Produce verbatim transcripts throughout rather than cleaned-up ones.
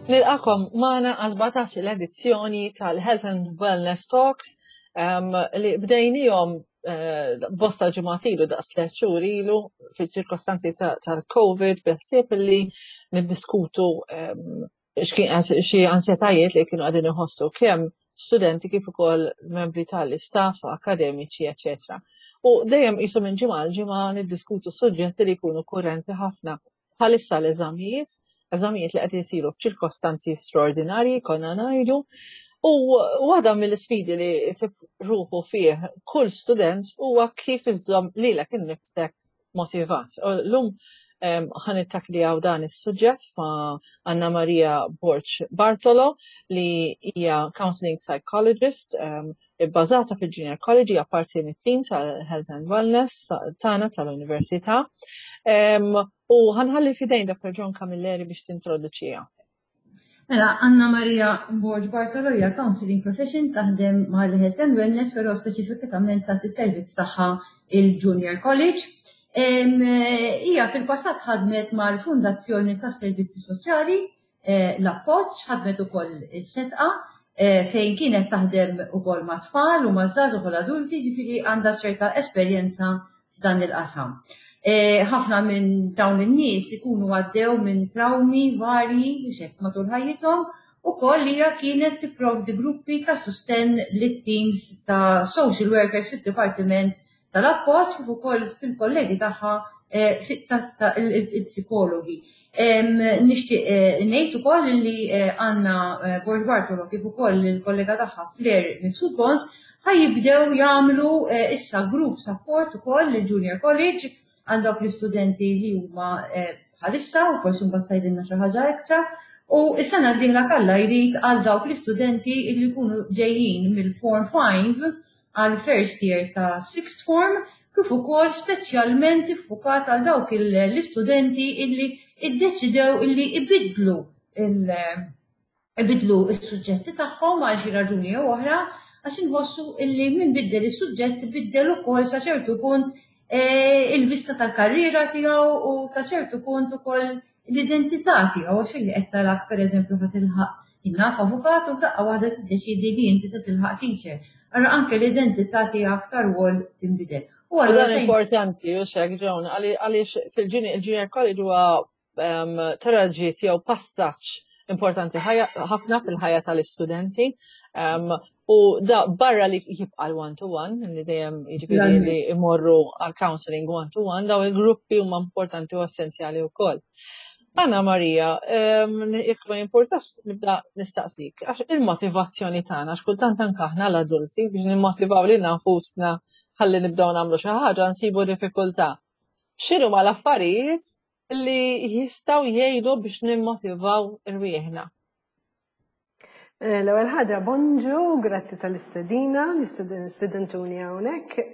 Nilqakom magħna għażbatax l-edizzjoni tal-Health and Wellness Talks li bdejnijhom bosta ġimgħat ilu daqs tliet xhur ilu fiċ-ċirkostanzi tal-COVID biħsieb li niddiskutu xi ansjetajiet li kienu qegħdin iħossu kemm studenti kif ukoll membri tal-istaff akademiċi, eċetera. U dejjem qisu minn ġimgħa l ġimgħa niddiskutu suġġetti li jkunu kurrenti ħafna bħalissa l-eżamijiet, eżamijiet li qed isiru f'ċirkostanzi straordinarji konna ngħidu, u waħda mill-isfidi li jsib ruħu fih kull student huwa kif iżżomm lilek innifsek motivat. Llum ħanittaklijaw dan is-suġġett ma' Anna Maria Borch Bartolo li hija counseling psychologist bbażata fil-Junior College, hija parti mit-tim tal-Health and Wellness tagħna tal-Università. U ħanħalli fidejn Doktor John Camilleri biex tintroduċija. Mela, Anna Maria Borch Bartolo hija counseling profession taħdem mal-Health and Wellness, però speċifikament tagħti servizz tagħha il-Junior College. Hija fil-passat ħadmet mal-Fundazzjoni tas-Servizzi Soċjali, l-Appoġġ, ħadmet ukoll is-setqa fejn kienet taħdem ukoll ma' tfal u ma' żgħażagħ u l-adulti, ġifieri għandha ċerta esperjenza f'dan il-qasam. Ħafna minn dawn in-nies ikunu għaddew minn trawmi varji biex hekk matul ħajjithom, ukoll hija kienet tipprovdi gruppi ta' sustenn lit-teams ta' social workers fid-dipartiment tal-appoġġ kif ukoll fil-kollegi tagħha il-psikologi. Nixtieq ngħid ukoll li Anna Borch Bartolo kif ukoll il-kollega tagħha Flair minn Sudbons ħajjibdew jagħmlu issa group support ukoll lill-Junior College għal dawk l-istudenti li huma bħalissa u forsi mbagħad tgħidilna xi ħaġa ekstra. U s-sena d-dieħla kollha jrid għal dawk l-istudenti li jkunu ġejjin mill-Form five għal first year ta' sixth form, kif ukoll speċjalment iffukat għal dawk l-istudenti illi iddeċidew illi ibidlu ibidlu s-suġġetti tagħhom għal xi raġuni jew oħra għax inħossu illi min biddel is-suġġett biddel ukoll sa ċertu punt il-vista tal-karriera tiegħu u sa ċertu punt ukoll l-identità tiegħu għax illi qed tarak pereżempju ħadd tilħaq innaf avukat u daqqa waħda tiddeċiedi li inti se tilħaq teacher. Allora anke l-identità tiegħek aktar wol tinbidel. U dan importanti u xek Ġon, għaliex fil-Junior College huwa taraġġi tiegħu passaġġ importanti ħafna fil-ħajja tal-istudenti. U da barra li jibqa l-one-to-one, li dejjem jiġifieri li imorru għal counseling one-to-one, daw il-gruppi huma importanti u essenzjali wkoll. Anna Maria, jekk ma importax nibda nistaqsik, għax il-motivazzjoni tagħna x'kultant anke aħna l-adulti biex nimmotivaw lilna nfusna ħalli nibdew nagħmlu xi ħaġa nsibu diffikultà. X'inhuma l-affarijiet li jistgħu jgħidu biex nimmotivaw irwieħna? L-ewwel ħaġa bonġu, grazzi tal-istedina, l-istudentuni hawnhekk.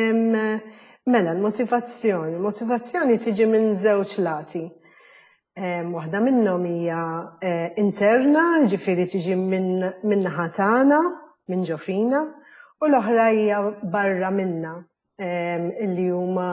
Mela l-motivazzjoni, motivazzjoni tiġi minn żewġ lati. Waħda minnhom hija interna, ġifieri tiġi minn naħa tagħna, minn ġofina, u l-oħra hija barra minna, illi huma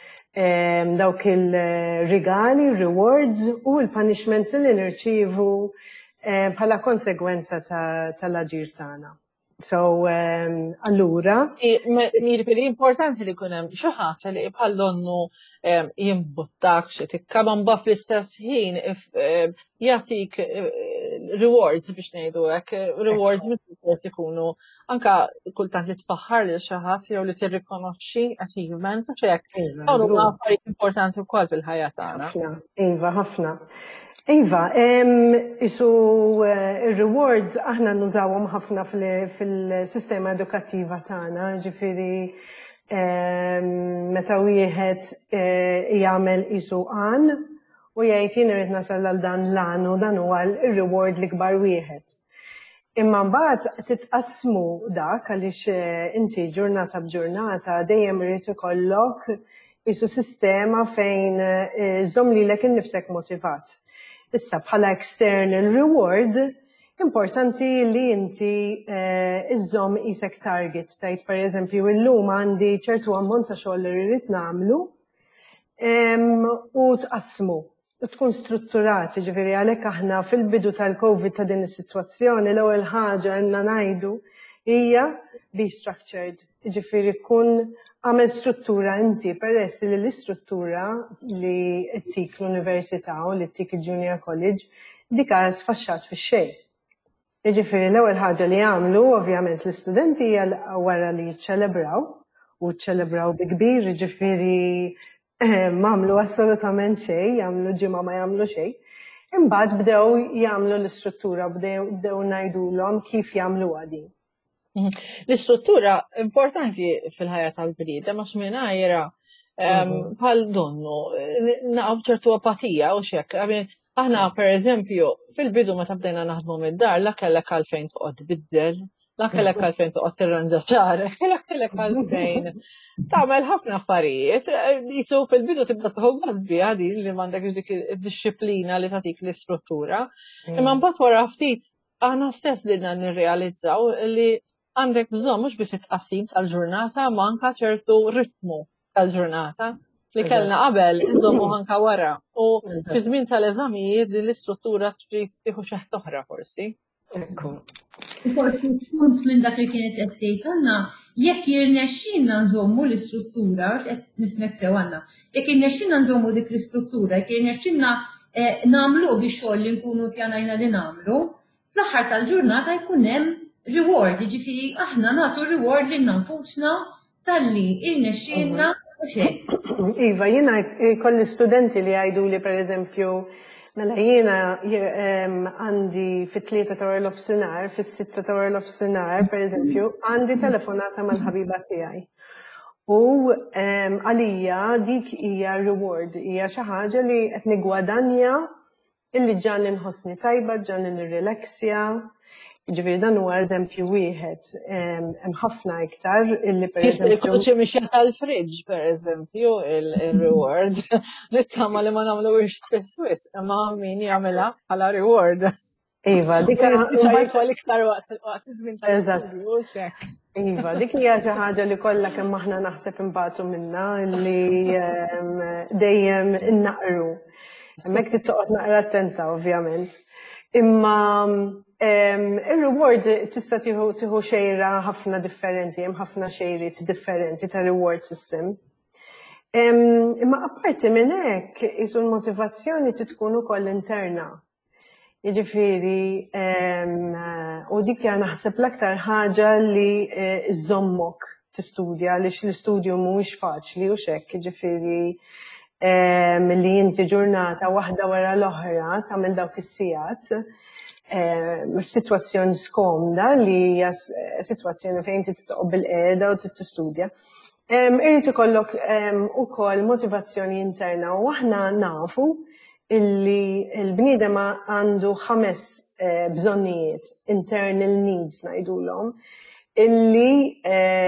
dawk il-rigali, rewards u l-punishments li nirċievu bħala konsegwenza tal-aġir tagħna. So, allura... Jiġifieri importanti li kun hemm xi ħaġa li bħal donnu jimbuttak xi tikkaba mbagħad fl-istess ħin jagħtik rewards biex ngħidu hekk, rewards minn ikunu anke kultant li tfaħħar lil xi ħadd jew li tirrikonoxxi achievement u hekk. Dawn huma affarijiet importanti wkoll fil-ħajja tagħna. Iva, ħafna. Iva, isu il-rewards aħna nużawhom ħafna fil-sistema edukattiva tagħna, ġifieri meta wieħed jagħmel isu għan u jgħid jien irid nasal għal dan l-għan u dan huwa l-reward l-ikbar wieħed. Imma mbagħad titqasmu dak għaliex inti ġurnata b'ġurnata dejjem irid ikollok isu sistema fejn żomm lilek innifsek motivat. Issa bħala external reward, importanti li inti iżżomm isek target, tajt per eżempju illum għandi ċertu ammont ta' xogħol li rrid nagħmlu u tqassmu. tkun strutturati, ġifieri għalhekk aħna fil-bidu tal-COVID ta' din is-sitwazzjoni l-ewwel ħaġa għandna ngħidu hija be structured, ġifieri kun għamel struttura inti peress li l-istruttura li ttik l-università u li ttik il-junior college dika sfaxxat fix-xejn. Ġifieri l-ewwel ħaġa li għamlu ovvjament l-istudenti hija wara li jiċċelebraw u ċċelebraw bi kbir, ġifieri m'għamlu assolutament xejn, jagħmlu ġimgħa ma jagħmlu xejn. Imbagħad bdew jagħmlu l-istruttura, bdew ngħidulhom kif jagħmluha din. L-istruttura importanti fil-ħajja tal-bniedem għax mingħajra bħal donnu naqgħu ċertu apatija u x'hekk. Aħna, per eżempju, fil-bidu ma tabdejna naħdmu mid-dar, la kellek għalfejn toqgħod biddel, la kellek għalfejn toqgħod tirranġa ċarek, la kellek għalfejn tagħmel ħafna affarijiet. Jisu fil-bidu tibda tħobb biha din li m'għandek dik id-disciplina li tagħtik l-istruttura. Imma mbagħad wara ftit aħna stess lidna nirrealizzaw li għandek bżonn mhux biss it-tqassim tal-ġurnata ma anke ċertu ritmu tal-ġurnata li kellna qabel iżommu anka wara. U fi żmien tal-eżamijiet din l-istruttura trid tieħu xi ħadd oħra forsi. Forsi punt minn dak li kienet qed tgħidilna, jekk jirnexxinna nżommu l-istruttura, qed nifhmek sew għandna, jekk irnexxinna nżommu dik l-istruttura, jekk irnexxinna nagħmlu bix-xogħol li nkunu ppjanajna li nagħmlu, fl-aħħar tal-ġurnata jkun hemm reward, jiġifieri aħna nagħtu reward lil nfusna talli irnexxinna. Iva, jiena kolli studenti li għajdu li per eżempju, mela jiena għandi fit-tlieta ta' orlof sinar, fis-sitta ta' orlof sinar, per eżempju, għandi telefonata mal-ħabiba tiegħi. U għalija dik hija reward, hija xi ħaġa li qed nigwadanja illi ġan inħossni tajba, ġan nirrelaxja. Ġifieri dan huwa eżempju wieħed, hemm ħafna iktar illi pereżempju. Xi mixja tal-friġġ pereżempju il-reward li tama li ma nagħmluhiex spiss wisq, imma min jagħmilha bħala reward. Iva, dik hija iktar waqt iż-żmien tal-friġġ. Iva, dik hija xi ħaġa li kollha kemm aħna naħseb imbagħtu minnha li dejjem innaqru. Hemmhekk trid toqgħod naqra attenta ovvjament. Imma il-reward tista' tieħu xejra ħafna differenti, hemm ħafna xejriet differenti ta' reward system. Imma apparti minn hekk isu l-motivazzjoni trid tkun ukoll interna. Jiġifieri u dik hija naħseb l-aktar ħaġa li żommok tistudja għaliex l-istudju mhuwiex faċli u xekk, jiġifieri milli inti ġurnata waħda wara l-oħra tagħmel dawk is-sigħat f'sitwazzjoni skomda li hija sitwazzjoni fejn inti titqobb bil-qiegħda u trid tistudja. Irid ikollok ukoll motivazzjoni interna u aħna nafu illi l-bniedem għandu ħames bżonnijiet, internal needs ngħidulhom, illi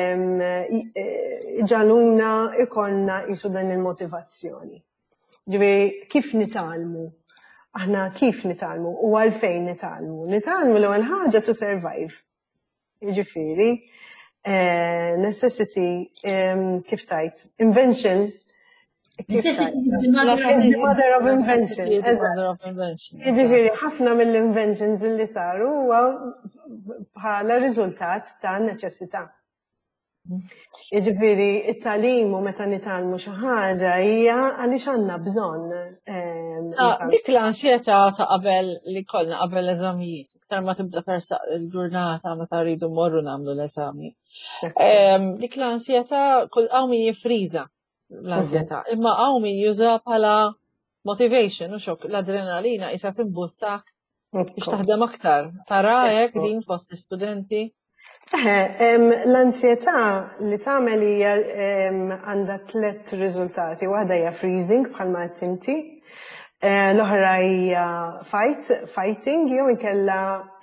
ġaluna ikollna qisu dan il-motivazzjoni. Ġifieri kif nitgħallmu? Aħna kif nitalmu u għalfejn nitalmu. Nitalmu l-ewwel ħaġa to survive. Jiġifieri, necessity, kif tajt, invention. Necessity is the mother of invention. Jiġifieri, ħafna mill-inventions li saru huwa bħala riżultat ta' neċessità. Jiġifieri, it-tagħlim u meta nitalmu xi ħaġa hija għaliex għandna bżonn. Dik l-ansjetà ta' qabel li kollna qabel l-eżamijiet, iktar ma tibda tersaq il-ġurnata meta rridu mmorru nagħmlu l-eżami. Dik l-ansjetà kull hawn min jifriża l-ansjetà, imma hawn min juża bħala motivation u xokk l-adrenalina qisha timbuttak biex taħdem aktar. Tara hekk din fost l-istudenti. L-ansjetà li tagħmel hija għandha tliet riżultati. Waħda hija freezing bħalma qed inti, l-oħra hija fight, fighting, jew inkella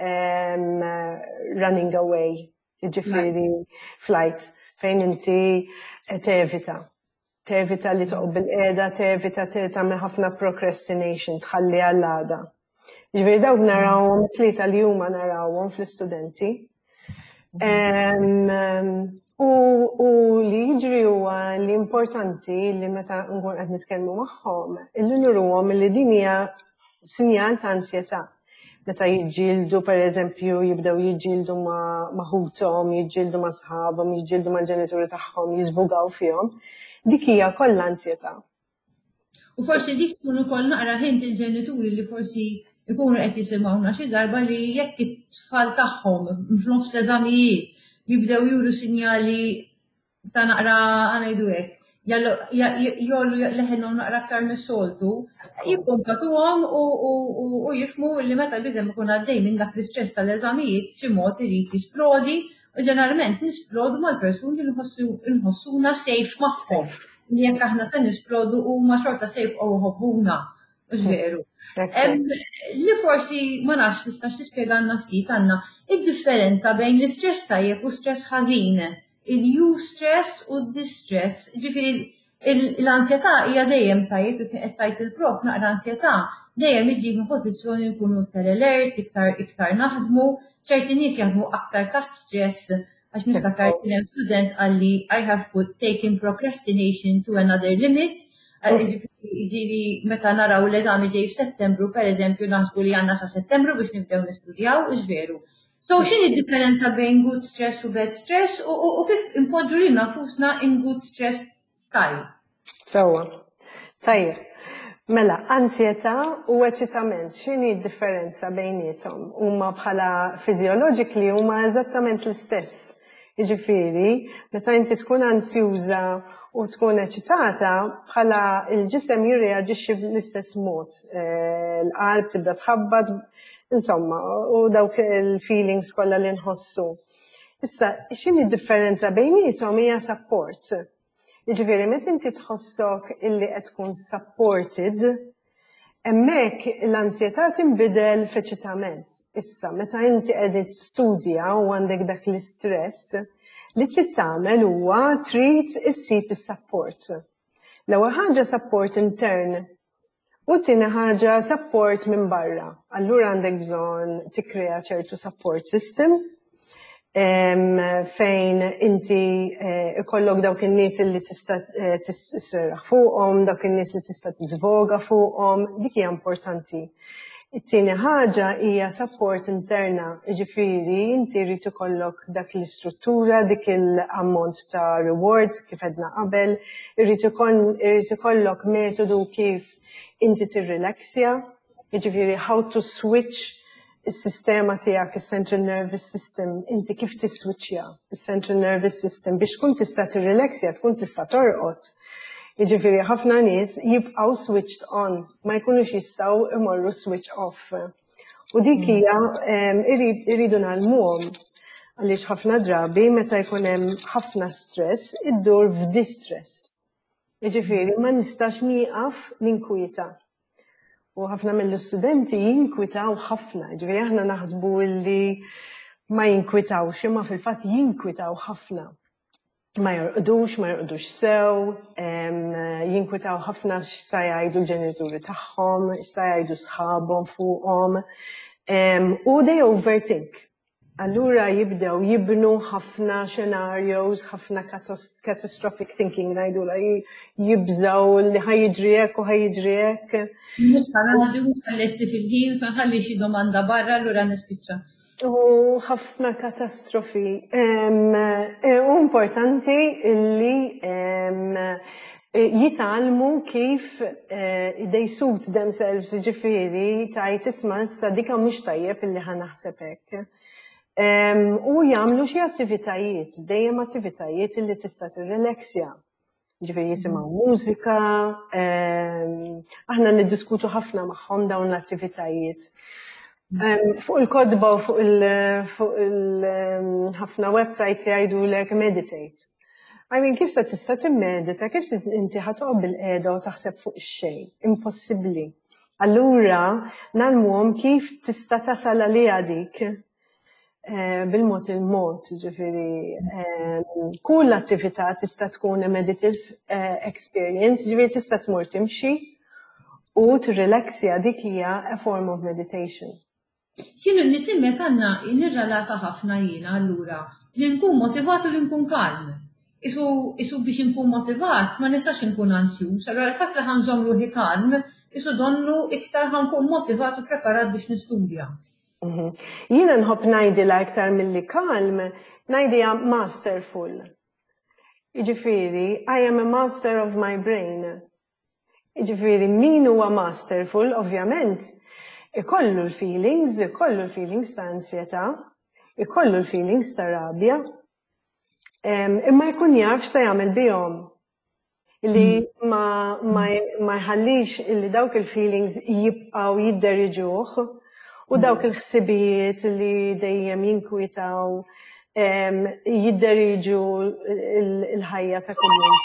running away, jiġifieri flight, fejn inti tevita. Tevita li toqgħod bil-qiegħda, tevita tagħmel ħafna procrastination, tħalli għall-għada. Jiġifieri dawk narawhom tlieta li huma narawhom fl-istudenti. U li jiġri huwa li importanti li meta nkun qed nitkellmu magħhom, illi nurruhom li din hija sinjal ta' ansjetà. Meta jiġġieldu pereżempju jibdew jiġġieldu ma' maħuthom, jiġġieldu ma' sħabhom, jiġġieldu mal-ġenituri tagħhom, jiżvugaw fihom, dik hija kollha ansjetà. U forsi dik tkun ukoll naqra ħint il-ġenituri li forsi ikunu qed jisimgħuna xi darba li jekk it-tfal tagħhom f'nofs l-eżamijiet jibdew juru sinjali ta' naqra ħanajdu hekk, jollu leħenhom naqra aktar mis-soltu, jikkumpatuhom u jifhmu li meta bidem ikun għaddej minn dak l-istress tal-eżamijiet b'xi mod irid jisplodi u ġeneralment nisplodu mal-persuni li nħossuna safe magħhom. Li jekk aħna se nisplodu huma xorta safe u jħobbuna, mhux veru. Li forsi ma nafx tistax tispjegana ftit għandna id-differenza bejn l-istress tajjeb u stress ħażin, il-eustress u d-distress. Ġifieri l-ansjetà hija dejjem tajjeb qed tajt il-prof naqra ansjetà dejjem iġib pożizzjoni nkunu iktar alert, iktar iktar naħdmu, ċerti nies jaħdmu aktar taħt stress għax niftakar kien hemm student għalli I have put taken procrastination to another limit. Ġieli meta naraw l-eżami ġej f'Settembru, pereżempju, naħsbu li għandna sa Settembru biex nibdew nistudjaw, mhux veru. So x'inhi d-differenza bejn good stress u bad stress u kif impoġġu lil nafusna in good stress style? Sewwa. Tajjeb. Mela, ansjetà u eċitament, x'inhi d-differenza bejniethom? Huma bħala physiologically huma eżattament l-istess. Jiġifieri, meta inti tkun ansjuża u tkun eċitata, bħala il-ġisem jirreaġixxi bl-istess mod. L-qalb tibda tħabbad, insomma, u dawk il-feelings kollha li nħossu. Issa, x'inhi d-differenza bejniethom hija support. Jiġifieri meta inti tħossok illi qed tkun supported, hemmhekk l-ansjetà tinbidel f'eċitament. Issa, meta inti qegħdin tistudja u għandek dak l-istress, li trid tagħmel huwa trid issib is-support. L-ewwel ħaġa support intern u t-tieni ħaġa support minn barra. Allura għandek bżonn tikkrea ċertu support system fejn inti ikollok dawk in-nies li tista' tisserraħ fuqhom, dawk in-nies li tista' tiżvoga fuqhom, dik hija importanti. It-tieni ħaġa hija support interna, jiġifieri inti jrid ikollok dak l-istruttura, dik il-ammont ta' rewards kif għedna qabel, irid ikollok metodu kif inti tirrilaksja, jiġifieri how to switch is-sistema tiegħek is-central nervous system, inti kif tiswiċċja is-central nervous system biex tkun tista' tirrilaksja, tkun tista' torqod. Jiġifieri ħafna nies jibqgħu switched on, ma jkunux jistgħu imorru switch off. U dik hija iridu nagħlmuhom għaliex ħafna drabi meta jkun hemm ħafna stress iddur f'distress. Jiġifieri ma nistax nieqaf ninkwieta. U ħafna mill-istudenti jinkwitaw ħafna, jiġifieri aħna naħsbu li ma jinkwitawx, imma fil-fatt jinkwitaw ħafna. Ma jorqdux, ma jorqdux sew, jinkwitaw ħafna x'sa jgħidu l-ġenituri tagħhom, x'sa jgħidu sħabhom fuqhom, u they overthink. Allura jibdew jibnu ħafna scenarios, ħafna catastrophic thinking ngħidula, jibżaw li ħajjiġri hekk u ħajjiġri hekk. Mhux ħanadi ħallesti fil-ħin sa ħalli xi domanda barra allura nispiċċa. U ħafna katastrofi. U importanti li jitalmu kif they suit themselves, ġifieri tajt isma' issa dika mhux tajjeb illi ħanaħseb hekk. U jagħmlu xi attivitajiet, dejjem attivitajiet illi tista' tirrilaksja. Ġifieri jisimgħu mużika, aħna niddiskutu ħafna magħhom dawn l-attivitajiet. Fuq il-kodba u fuq il-ħafna websites jgħidulek meditate. I mean, kif se tista' timmedita, kif inti ħatoqgħod bil-qiegħda u taħseb fuq ix-xejn? Impossibbli. Allura nagħlmuhom kif tista' tasal għaliha dik bil-mod il-mod, ġifieri kull attività tista' tkun meditative experience, ġifieri tista' tmur timxi u tirrilaksja dik hija a form of meditation. Xinu nisimek għanna nirralata ħafna jiena allura li nkun motivat u li nkun kalm. Isu, isu biex nkun motivat ma nistax nkun ansjuż, allura l-fatt li ħanżom ruħi kalm, isu donnu iktar ħankun motivat u preparat biex nistudja. Jiena nħobb ngħidi l-iktar milli kalm, ngħidi masterful. Jiġifieri, I am a master of my brain. Jiġifieri min huwa masterful, ovvjament, ikollu l-feelings, ikollu l-feelings ta' ansjetà, ikollu l-feelings ta' rabja, imma jkun jaf x'se jagħmel bihom. Li ma ma jħallix li dawk il-feelings jibqgħu jidderriġuh u dawk il-ħsibijiet li dejjem jinkwitaw jidderriġu l-ħajja ta' kuljum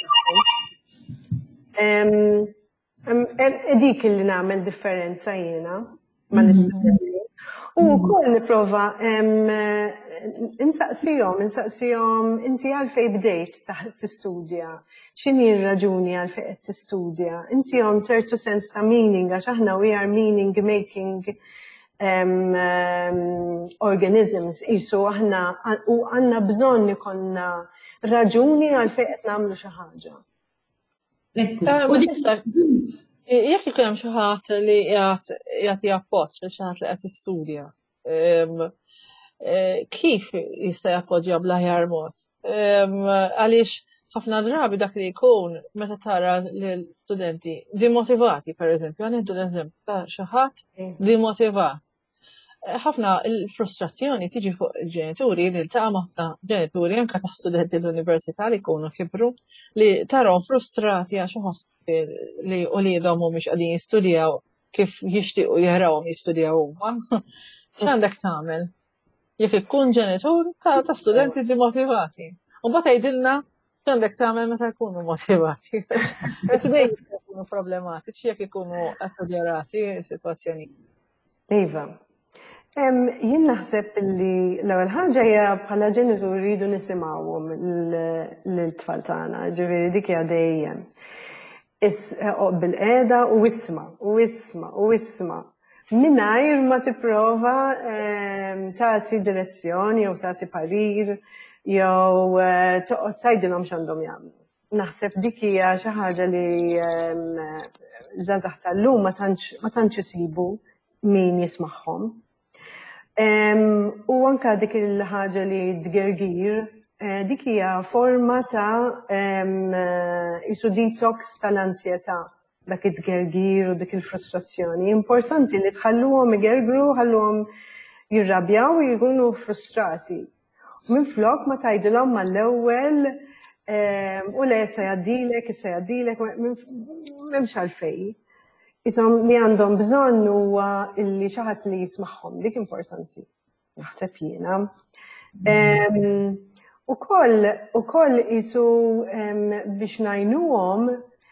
tagħhom. Dik li nagħmel differenza jiena ma l-istudenti. U wkoll nipprova insaqsihom, insaqsihom inti għalfejn bdejt tistudja, x'inhi r-raġuni għalfejn qed tistudja. Inti għom ċertu sens ta' meaning għax aħna we are meaning making um, um, organisms, isu aħna u għandna bżonn ikonna raġuni għalfejn qed nagħmlu xi ħaġa. Jekk ikun hemm xi ħadd li jagħti appoġġ lil xi ħadd li qed jistudja, kif jista' jappoġġja bl-aħjar mod? Għaliex ħafna drabi dak li jkun meta tara lill-studenti dimotivati, pereżempju, nieħdu l-eżempju ta' xi ħadd dimotivat. Ħafna l-frustrazzjoni tiġi fuq il-ġenituri li ltaqa' ħafna ġenituri anke ta' studenti l-università li jkunu kibru li tarahom frustrati għax iħossu li wliedhom mhumiex qegħdin jistudjaw kif jixtiequ jarawhom jistudjaw huma. X'għandek tagħmel? Jekk ikun ġenitur ta' studenti dimotivati. U mbagħad tgħidilna x'għandek tagħmel meta jkunu motivati. It-tnejn ikunu problematiċi jekk ikunu affedjarati sitwazzjoni. Iva. Jien naħseb li l-ewwel ħaġa hija bħala ġenitur rridu nisimgħuhom lill-tfal tagħna, ġifieri dik hija dejjem. Bil-qiegħda u isma' u isma' u isma' mingħajr ma tipprova tagħti direzzjoni jew tagħti parir jew toqgħod tgħidilhom x'għandhom jagħmlu. Naħseb dik hija xi ħaġa li żgħażagħ tal-lum ma tantx isibu min jismagħhom. U anka dik il-ħaġa li tgergir, dik hija forma ta' isu detox tal-ansjetà, dak it-tgergir u dik il-frustrazzjoni. Importanti li tħalluhom igergru, ħalluhom jirrabjaw u jkunu frustrati. Minflok ma tgħidilhom mal-ewwel u le se jgħaddilek, issa jgħaddilek, m'hemmx għalfejn. Isom li għandhom bżonn huwa illi xi ħadd li jismagħhom, dik importanti, naħseb jiena. Ukoll ukoll isu biex ngħinuhom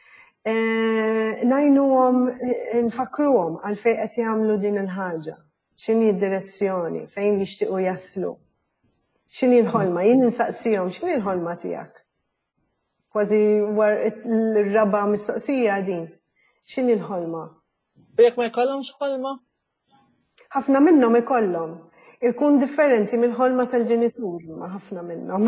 ngħinuhom nfakruhom għalfejn qed jagħmlu din il-ħaġa, x'inhi d-direzzjoni, fejn jixtiequ jaslu. X'inhi l-ħolma, jien insaqsihom x'inhi l-ħolma tiegħek. Kważi war l-raba' mistoqsija din. X'inhi l-ħolma? U jekk ma jkollhomx ħolma? Ħafna minnhom ikollhom. Ikun differenti mill-ħolma tal-ġenitur ma' ħafna minnhom.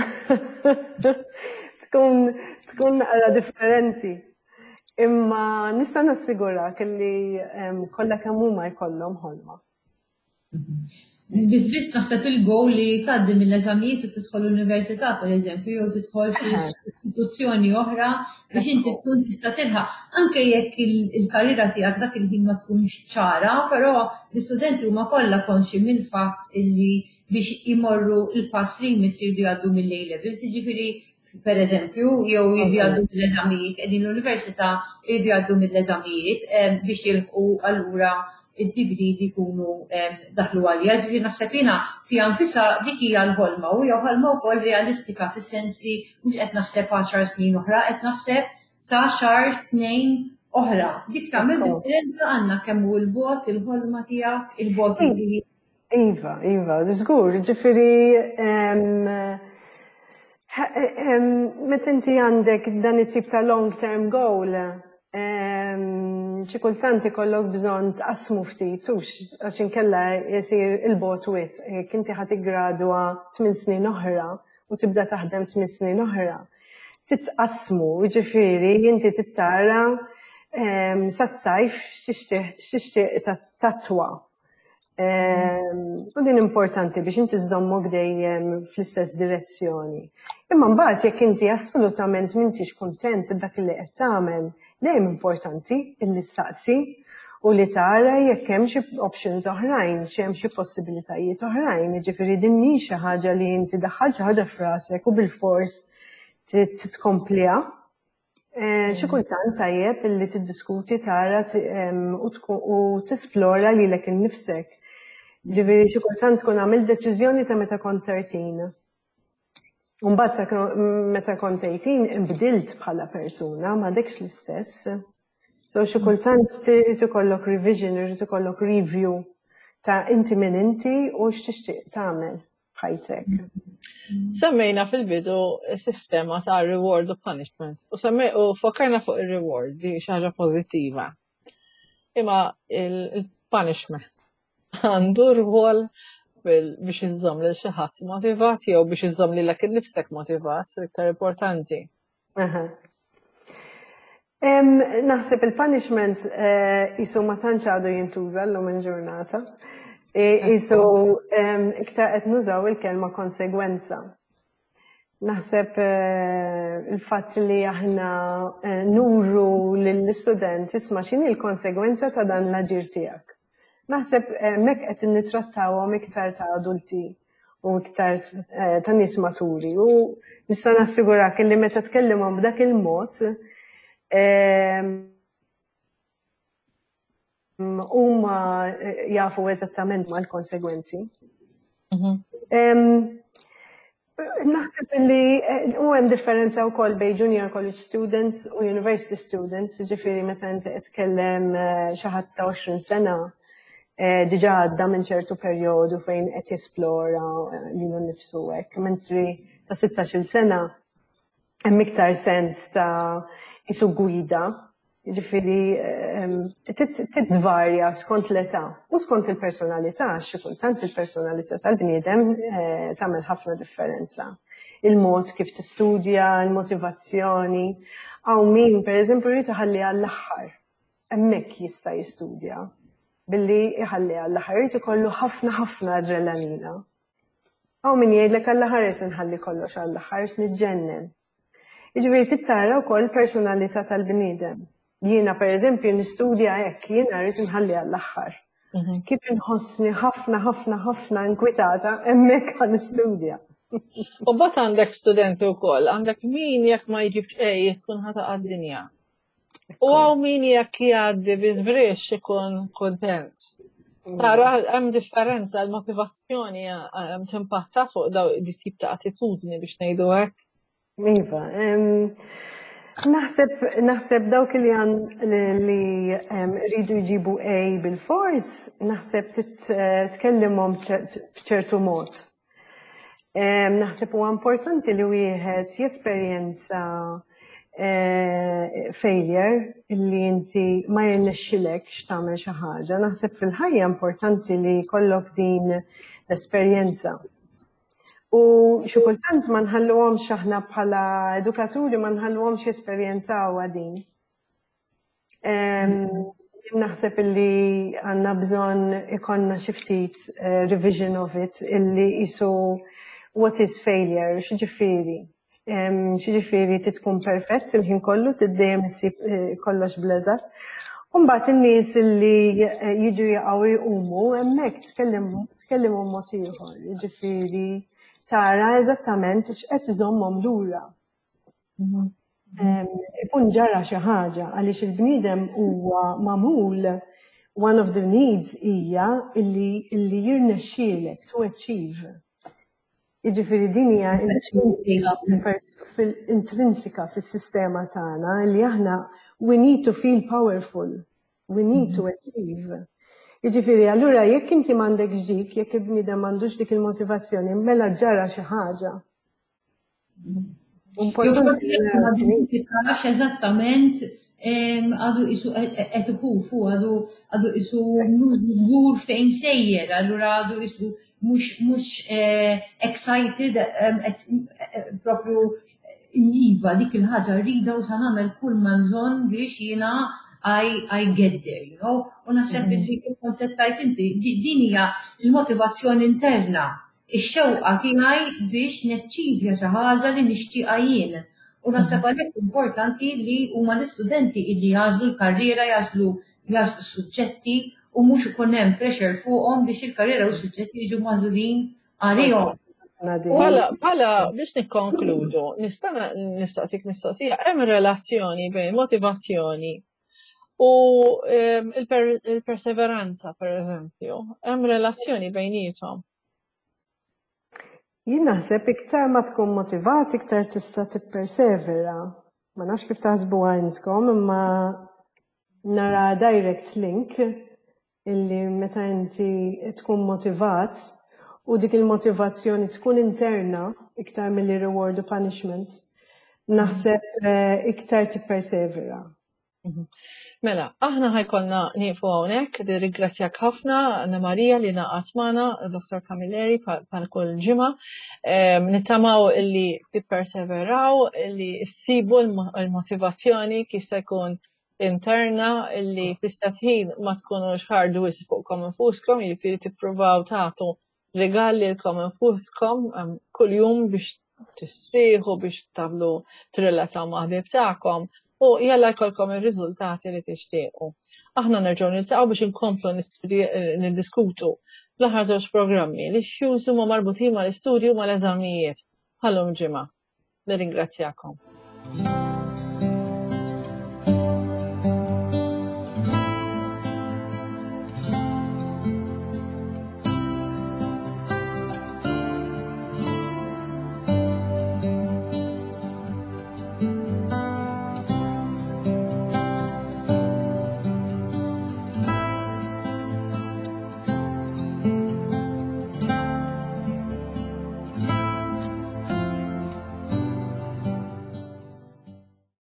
Tkun tkun naqra differenti. Imma nista' nassigurak li kollha kemm huma jkollhom ħolma. Biss naħseb il-gowl li tgħaddi mill-eżamijiet u tidħol l-università pereżempju jew tidħol f'istituzzjoni oħra biex inti tkun tista' tilħaq anke jekk il-karriera tiegħek dak il-ħin ma tkunx ċara, però l-istudenti huma kollha konxi mill-fatt illi biex imorru l-pass li jmiss jridu jgħaddu mill-A levels, jiġifieri pereżempju jew jridu jgħaddu mill-eżamijiet qegħdin l-università jridu jgħaddu mill-eżamijiet biex jilħqu allura id-digri li jkunu daħlu għalija, ġifieri naħseb jiena fiha nfisha dik hija l-ħolma u hija ħolma wkoll realistika fis-sens li mhux qed naħseb għaxar snin oħra, qed naħseb sa xahar tnejn oħra. Dik tagħmel differenza għandna kemm hu l-bogħod, il-ħolma tiegħek, il-bogħod li Iva, iva, żgur, ġifieri meta inti għandek dan it-tip ta' long term goal, xi kultant ikollok bżonn tqassmu ftit u għax inkella jsir il-bot wisq, jekk inti ħadd iggradwa tmien snin oħra u tibda taħdem tmien snin oħra. Titqassmu, jiġifieri inti tittara sas-sajf x'tixtieq tatwa. U din importanti biex inti żommok dejjem fl-istess direzzjoni. Imma mbagħad jekk inti assolutament m'intix kuntent b'dak li qed tagħmel, dejjem importanti illi ssaqsi u li tara jekk hemm xi options oħrajn, xi hemm xi possibilitajiet oħrajn, jiġifieri din mhi xi ħaġa li inti daħħal xi ħaġa f'rasek u bil-fors titkompliha. Xi kultant tajjeb illi tiddiskuti tara u tisplora lilek innifsek. Ġifieri xi kultant tkun għamilt deċiżjoni ta' meta kont thirteen. U mbagħad meta kont eighteen inbdilt bħala persuna m'għadekx l-istess. So xi kultant trid ikollok revision, irid ikollok review ta' inti min inti u x'tixtieq tagħmel b'ħajtek. Semmejna fil-bidu s-sistema ta' reward u punishment. U semmej u fokkarna fuq ir-reward di xi ħaġa pożittiva. Imma il-punishment għandu rwol biex iżżomm lil xi ħadd motivat jew biex iżżomm lilek innifsek motivat, iktar importanti. Naħseb il-punishment isu ma tantx għadu jintuża llum il-ġurnata. Isu iktar qed nużaw il-kelma konsegwenza. Naħseb il-fatt li aħna nuru lill-istudent isma' x'inhi l-konsegwenza ta' dan l-aġir tiegħek. Naħseb hemmhekk qed nittrattawhom iktar ta' adulti u iktar ta' nies maturi u nista' nassigurak li meta tkellimhom b'dak il-mod huma jafu eżattament ma' l-konsegwenzi. Naħseb li u hemm differenza wkoll bejn junior college students u university students, ġifieri meta inti qed tkellem xi ħadd ta' għoxrin sena diġà għadda minn ċertu perjodu fejn qed jesplora lilu nnifsu hekk, mentri ta' sittax-il sena hemm iktar sens ta' isu gwida. Ġifieri titvarja skont l-età u skont il-personalità, xi kultant il-personalità tal-bniedem tagħmel ħafna differenza. Il-mod kif tistudja, il-motivazzjoni. Hawn min pereżempju jrid iħalli għall-aħħar. Hemmhekk jista' jistudja billi iħalli għall-aħħar jrid ikollu ħafna ħafna adrenalina. Hawn min jgħidlek għall-aħħar issa nħalli kollox għall-aħħar niġġennen. Jiġifieri tittara wkoll personalità tal-bniedem. Jiena pereżempju nistudja hekk, jiena rrid inħalli għall-aħħar. Kif inħossni ħafna ħafna ħafna inkwitata hemmhekk ħa nistudja. U mbagħad għandek studenti wkoll, għandek min jekk ma jġibx ejjed tkun ħata għad-dinja. U għaw min jekk jgħaddi biżbriex ikun kontent. Tara hemm differenza l-motivazzjoni timpatta fuq daw di tip ta' attitudni biex ngħidu hekk. Iva, naħseb naħseb dawk li li rridu jġibu A bil-fors, naħseb titkellimhom b'ċertu mod. Naħseb huwa importanti li wieħed jesperjenza failure illi inti ma jirnexxilekx tagħmel xi ħaġa. Naħseb fil-ħajja importanti li jkollok din l-esperjenza. U xi kultant ma nħalluhomx aħna bħala edukaturi ma nħalluhomx jesperjenzaw din. Naħseb illi għandna bżonn ikollna xi ftit revision of it illi isu what is failure, x'ġifieri. X'ġifieri tkun perfett il-ħin kollu tiddejjem issib kollox bleżar. U mbagħad in-nies illi jiġu jaqgħu jqumu hemmhekk tkellimhom mod ieħor, jiġifieri tara eżattament x'qed iżommhom lura. Ikun ġara xi ħaġa għaliex il-bniedem huwa magħmul one of the needs hija illi jirnexxielek to achieve. Jiġifieri din hija intrinsika fis-sistema tagħna li aħna we need to feel powerful, we need to achieve. Jiġifieri allura jekk inti m'għandekx dik, jekk il-bniedem m'għandux dik il-motivazzjoni, mela ġara xi ħaġa. Importanti tarax eżattament għadu isu etuħufu, għadu isu mur fejn sejjer, allura għadu isu mux mux excited, propju jiva dik il-ħagġa rrida u sanamel kull manżon biex jina I get there, you know, u naħseb li kontettajt inti, din hija il-motivazzjoni interna, ix-xewqa tiegħi biex neċċivja xi ħaġa li nixtieqha jien. U naħseb għalhekk importanti li huma l-istudenti li jażlu l-karriera, jażlu jażlu suġġetti u mhux ikun hemm pressure fuqhom biex il-karriera u s-suġġetti jiġu magħżulin għalihom. Bħala biex nikkonkludu, nista' nistaqsik mistoqsija, hemm relazzjoni bejn motivazzjoni u il-perseveranza, per eżempju, hemm relazzjoni bejnietom. Jien naħseb iktar ma tkun motivat, iktar tista' tippersevera. Ma nafx kif taħsbu għandkom, imma nara direct link illi meta inti tkun motivat u dik il-motivazzjoni tkun interna iktar milli reward u punishment, naħseb iktar tippersevera. Mela, aħna ħajkolna nieqfu hawnhekk, ringrazzjak ħafna Anna Marija li naqgħet magħna, Doktor Camilleri bħal kull ġimgħa. Nittamaw illi tipperseveraw, illi ssibu l-motivazzjoni kif se jkun interna, illi fl-istess ħin ma tkunux ħardu wisq fuqkom infuskom, jiġifieri tippruvaw tagħtu rigali lkom infuskom kuljum biex tisfieħu biex tagħmlu tirrelataw ma' ħbieb tagħkom. U jalla jkollkom il-riżultati li tixtiequ. Aħna nerġgħu niltaqgħu biex inkomplu niddiskutu fl-aħħar żewġ programmi li x-xjuż huma marbutin mal-istudju mal-eżamijiet. Ħallhom ġimgħa. Nirringrazzjakom.